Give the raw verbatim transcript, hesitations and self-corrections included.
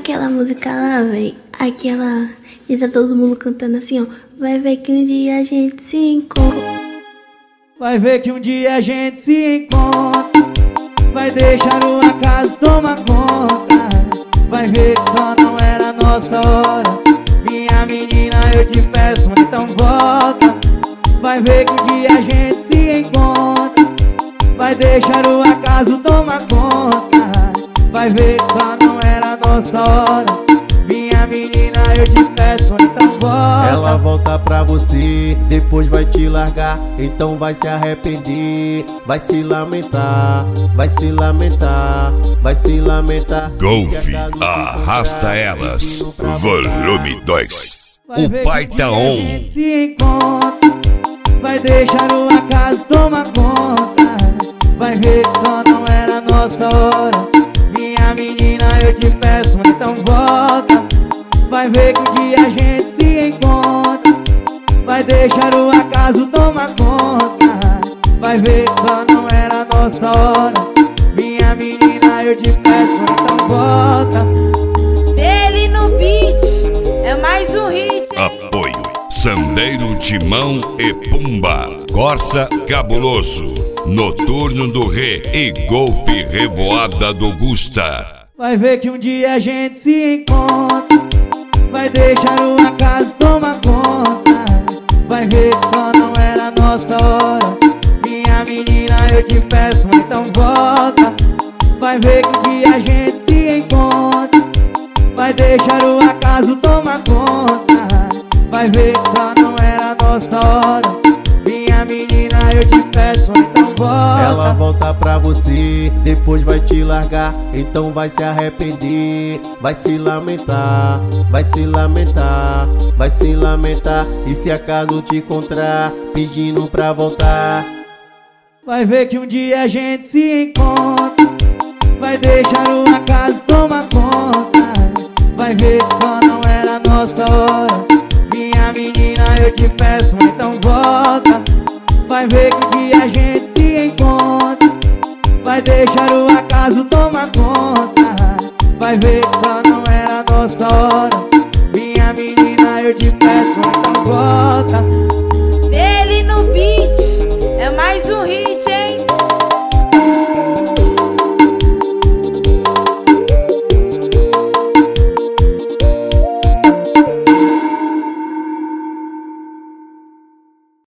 aquela música lá, véi? Aquela... E tá todo mundo cantando assim, ó. Vai ver que um dia a gente se encontra. Vai ver que um dia a gente se encontra. Vai deixar o acaso tomar conta. Vai ver que só não era a nossa hora. Minha menina, eu te peço, então volta. Vai ver que um dia a gente se encontra. Vai deixar o acaso tomar conta. Vai ver que só não era a nossa hora. Minha menina, eu te peço, então volta. Ela volta pra você, depois vai te largar. Então vai se arrepender, vai se lamentar. Vai se lamentar, vai se lamentar. Golf Arrasta Elas, volume dois. O pai tá on. Se encontra, vai deixar o acaso tomar conta. Vai ver que só não era a nossa hora. Minha menina, eu te peço, então volta. Vai ver que um dia a gente se encontra. Vai deixar o acaso tomar conta. Vai ver que só não era a nossa hora. Minha menina, eu te peço, então volta. Dele no beat, é mais um hit. Apoio Sandeiro, Timão e Pumba, Corsa Cabuloso, Noturno do Rê e Golf Revoada do Gusta. Vai ver que um dia a gente se encontra. Vai deixar o acaso tomar conta. Vai ver que só não era a nossa hora. Minha menina, eu te peço, então volta. Vai ver que um dia a gente se encontra. Vai deixar o acaso tomar conta. Vai ver que só não era a nossa hora. Minha menina, eu te peço, então volta. Ela volta pra você, depois vai te largar. Então vai se arrepender, vai se lamentar. Vai se lamentar, vai se lamentar. E se acaso te encontrar, pedindo pra voltar. Vai ver que um dia a gente se encontra. Vai deixar o acaso tomar conta. Vai ver que só não era a nossa hora. Minha menina, eu te peço, então volta. Vai ver que um dia a gente se encontra. Vai deixar o acaso tomar conta. Vai ver que só não era a nossa hora. Minha menina, eu te peço, então volta. Dele no beat, é mais um hit.